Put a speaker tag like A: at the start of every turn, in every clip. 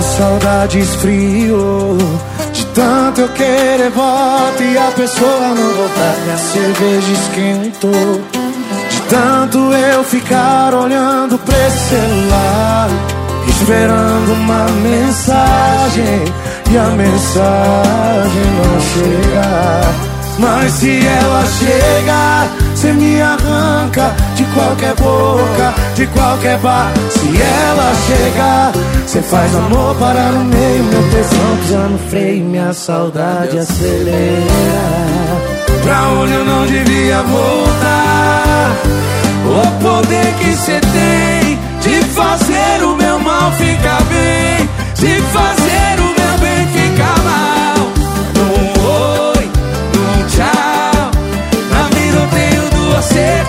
A: saudade esfriou. De tanto eu querer volta e a pessoa não voltar, minha cerveja esquentou. De tanto eu ficar olhando pra esse celular, esperando uma mensagem, e a mensagem não chega. Mas se ela chegar, cê me arranca de qualquer boca, de qualquer bar. Se ela chegar, cê faz amor parar no meio, meu tesão pisa no freio, minha saudade acelera. Pra onde eu não devia voltar, o poder que cê tem de fazer o meu mal ficar bem, de fazer o meu bem ficar mal. Num oi, num tchau, na vida eu tenho duas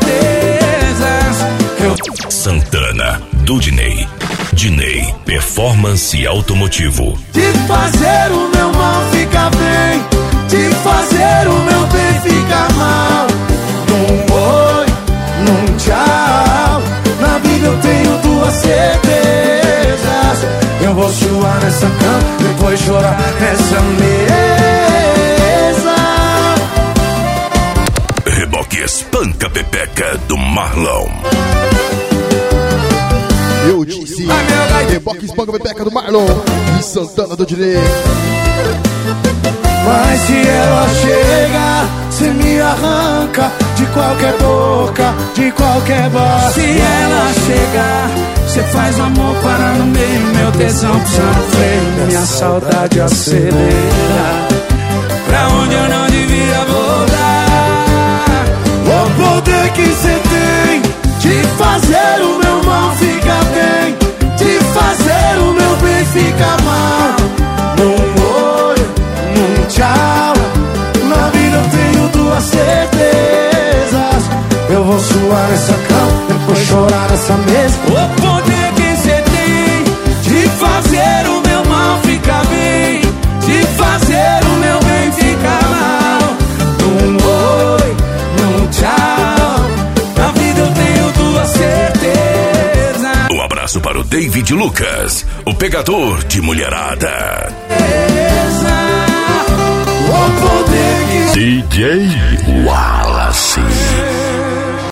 A: certezas.
B: Santana, Dudney, Diney, Performance Automotivo.
A: De fazer o meu mal ficar bem, de fazer o meu bem ficar mal. Num oi, num tchau, na vida eu tenho duas certezas. Eu vou suar nessa cama, depois chorar nessa mesa.
B: Reboque Espanca Pepeca do Marlon.
C: Eu disse, Reboque Espanca Pepeca do Marlon e Santana do Dinei.
A: Mas se ela chega, cê me arranca de qualquer boca, de qualquer bar. Se ela chegar, cê faz o amor parar no meio, meu tesão pisa no freio, minha saudade acelera. Pra onde eu não devia voltar, o poder que cê tem de fazer o meu mal ficar bem, de fazer o meu bem ficar mal. Num oi, num tchau, na vida eu tenho duas certezas. Eu vou suar nessa cama, depois chorar nessa mesa. O poder que cê tem de fazer o meu mal ficar bem, de fazer o meu bem ficar mal. Num oi, num tchau, na vida eu tenho duas certezas.
B: Um abraço para o David Lucas, o pegador de mulherada.
A: O poder que
B: DJ Wallace.